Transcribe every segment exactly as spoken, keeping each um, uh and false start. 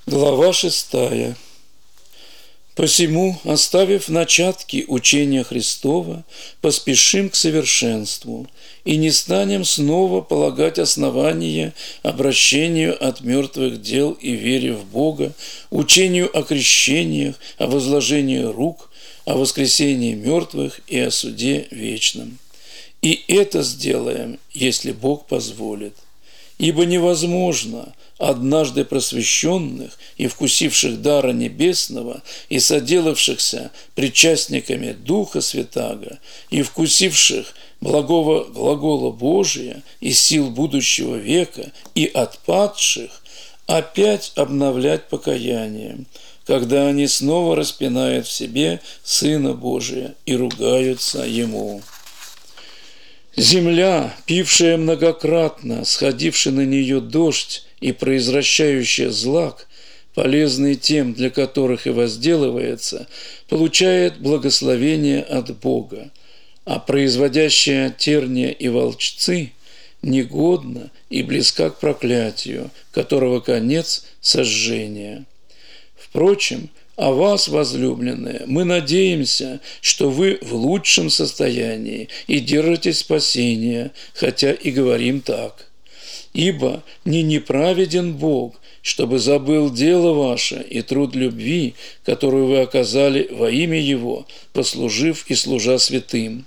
Глава шестая. «Посему, оставив начатки учения Христова, поспешим к совершенству, и не станем снова полагать основания обращению от мертвых дел и вере в Бога, учению о крещениях, о возложении рук, о воскресении мертвых и о суде вечном. И это сделаем, если Бог позволит. Ибо невозможно однажды просвещенных и вкусивших дара небесного и соделавшихся причастниками Духа Святаго и вкусивших благого глагола Божия и сил будущего века и отпадших опять обновлять покаянием, когда они снова распинают в себе Сына Божия и ругаются Ему. Земля, пившая многократно сходивший на нее дождь и произвращающая злак, полезный тем, для которых и возделывается, получает благословение от Бога, а производящая терния и волчцы негодна и близка к проклятию, которого конец – сожжение. Впрочем, а вас, возлюбленные, мы надеемся, что вы в лучшем состоянии и держитесь спасения, хотя и говорим так. Ибо не неправеден Бог, чтобы забыл дело ваше и труд любви, которую вы оказали во имя Его, послужив и служа святым.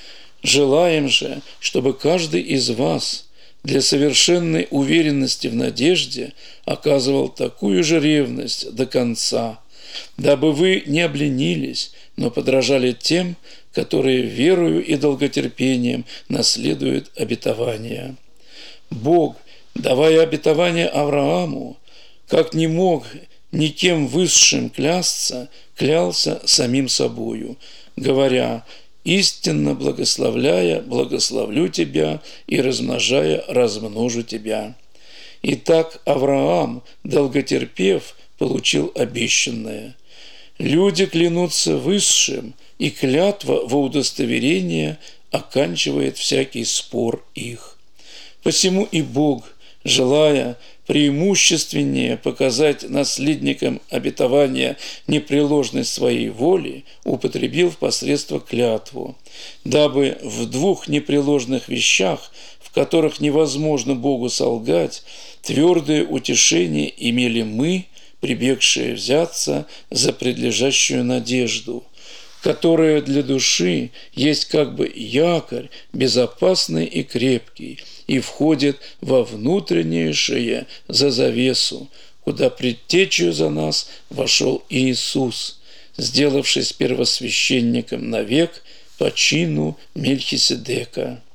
Желаем же, чтобы каждый из вас для совершенной уверенности в надежде оказывал такую же ревность до конца, дабы вы не обленились, но подражали тем, которые верою и долготерпением наследуют обетования. Бог, давая обетование Аврааму, как не мог никем высшим клясться, клялся самим собою, говоря: «Истинно благословляя, благословлю тебя, и размножая, размножу тебя». Итак, Авраам, долготерпев, получил обещанное. Люди клянутся высшим, и клятва во удостоверение оканчивает всякий спор их. Посему и Бог, желая преимущественнее показать наследникам обетования непреложность своей воли, употребил в посредство клятву, дабы в двух непреложных вещах, в которых невозможно Богу солгать, твердое утешение имели мы, прибегшие взяться за предлежащую надежду, которая для души есть как бы якорь, безопасный и крепкий, и входит во внутреннейшее за завесу, куда предтечью за нас вошел Иисус, сделавшись первосвященником навек по чину Мельхиседека.